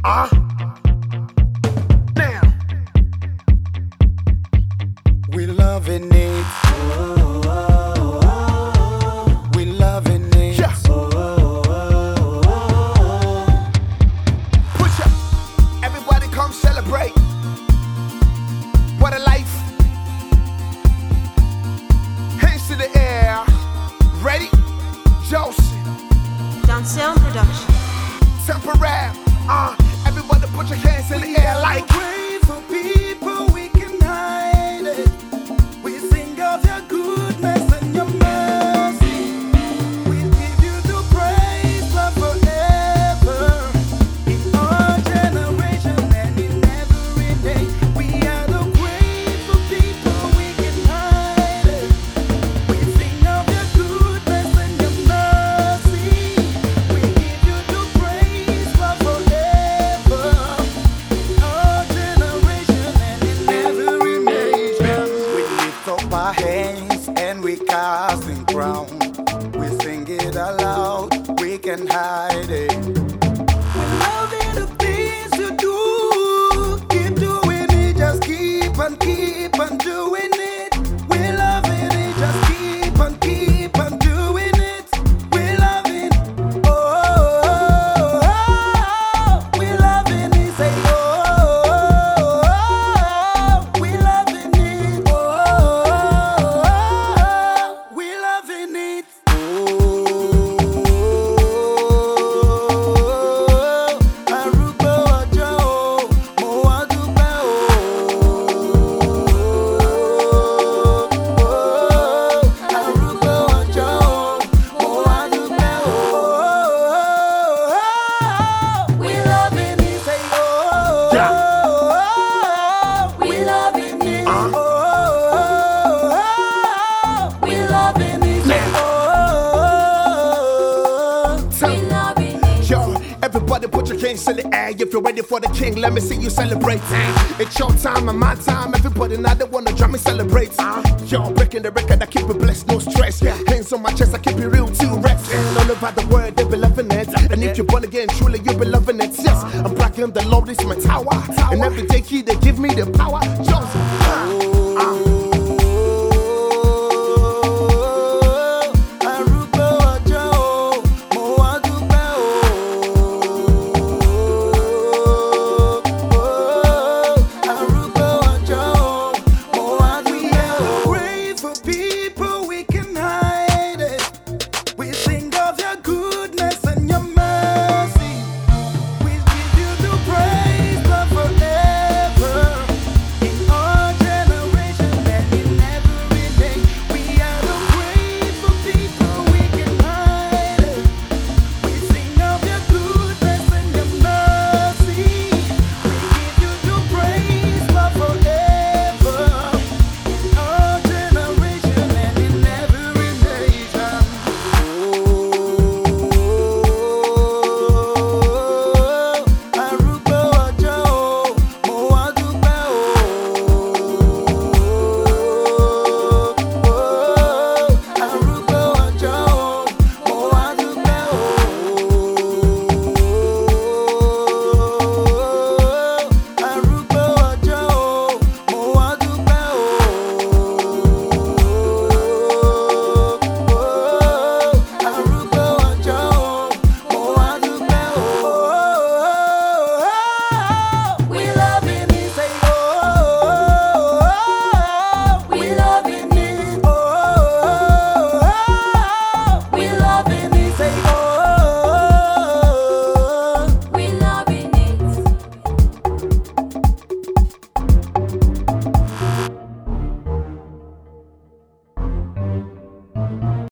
Now we loving it. We loving it. Yeah. Push up. Everybody come celebrate. What a life. Hands to the air. Ready? Josie. Down Sound Production. Temporary. Everybody put your hands in the air like. Pray for people, we can hide it. We sing of your goodness and your mercy. We give you the praise, love forever. In our generation and in every day. We are the grateful people, we can hide it. We sing of your goodness and your mercy. We give you the praise, love forever. Our generation and in every nation. We lift up our hands and we cast in crown. We sing it aloud, we can hide it. We love it, the things you do. Keep doing it, just keep on doing it. We love it, just keep on doing it. We love it, oh, we love it, say oh, we love it, oh, we love it, oh, arúgbó ọjọ́ o, mo wá dúpẹ́ o, arúgbó ọjọ́ o, mo wá dúpẹ́ o. We love it, say oh, we love it, oh, we love it, say oh, We love it. Yo, everybody put your hands in the air. If you're ready for the king, let me see you celebrate. It's your time and my time. Everybody now they wanna drum me celebrate. Yo, breaking the record, I keep it blessed, no stress. Hands on my chest, I keep it real till rest. All about the word, they be loving it. And if you're born again, truly you be loving it. Yes, I'm bragging the Lord is my tower. And every day he they give me the power. arúgbó ọjọ́ o, mo wá dúpẹ́ o, arúgbó ọjọ́ o, mo wá dúpẹ́ o. Pray for people, we can hide it. We sing of your goodness and your mercy. We give you the praise, love forever. In our generation and in every day. We are the grateful people, we can hide it. We sing of your goodness and your mercy. We give you the praise, love forever. In our generation and in every nation. Arúgbó ọjọ́ o, mo wá dúpẹ́ o, arúgbó ọjọ́ o, mo wá dúpẹ́ o, arúgbó ọjọ́ o, mo wá dúpẹ́ o, arúgbó ọjọ́ o, mo wá dúpẹ́ o. We love it, say oh, we love it, oh, we love it, say oh.